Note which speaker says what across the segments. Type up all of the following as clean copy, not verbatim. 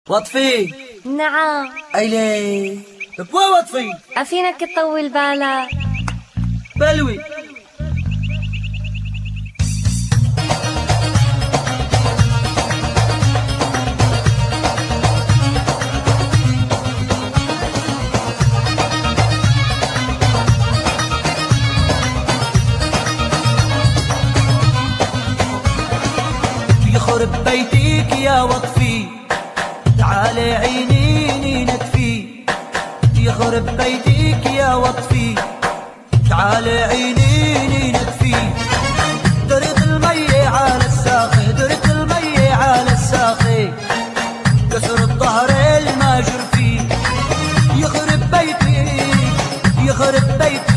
Speaker 1: وطفي.
Speaker 2: نعم.
Speaker 1: ايلي بوا وطفي.
Speaker 2: عفينك تطول بالك.
Speaker 1: بلوي. يخرب بيتك يا وطفي، تعالي عينيني نتفي. يخرب بيتك يا وطفي، تعالي عينيني نتفي. درت المية على الساقي، درت المية على الساقي، كسر الظهر الماجر فيه. يخرب بيتك، يخرب بيتك.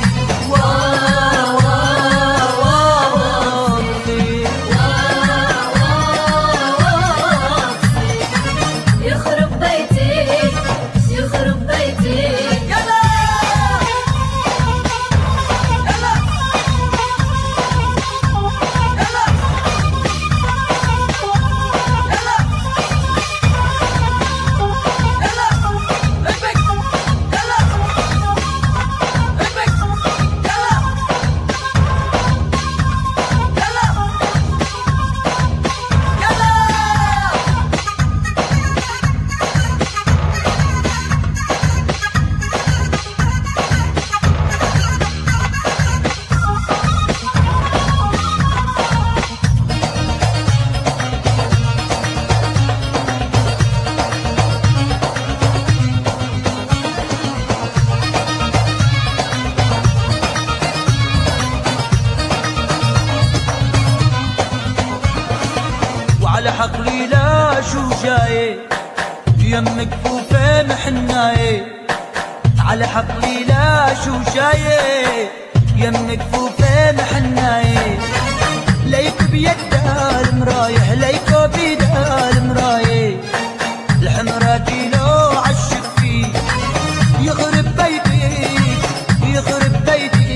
Speaker 1: على حقلي لا شو جاي، يمك كفوفه محناي. على حقلي لا شو جاي، يمك كفوفه محناي. ليك بيدها المرايح، ليك بيدها المرايح. الحمرا كيلو عالشك فيه. يخرب بيتي، يخرب بيتي.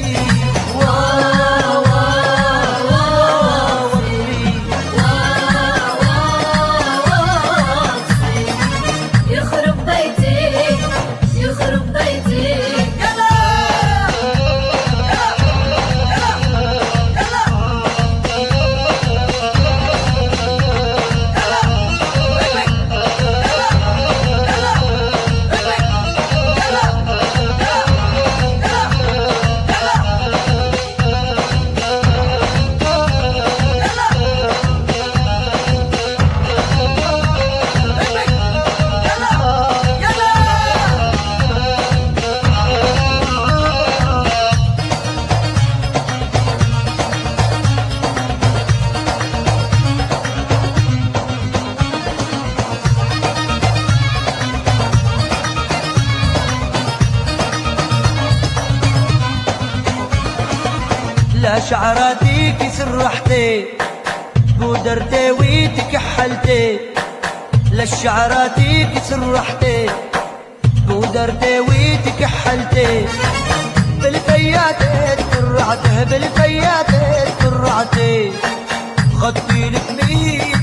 Speaker 1: لا شعراتيك سرحتي، بودرتي وتكحلتي. لا شعراتيك سرحتي، بودرتي وتكحلتي. بالفيات تفرعته، بالفيات تفرعتي. خدتي لك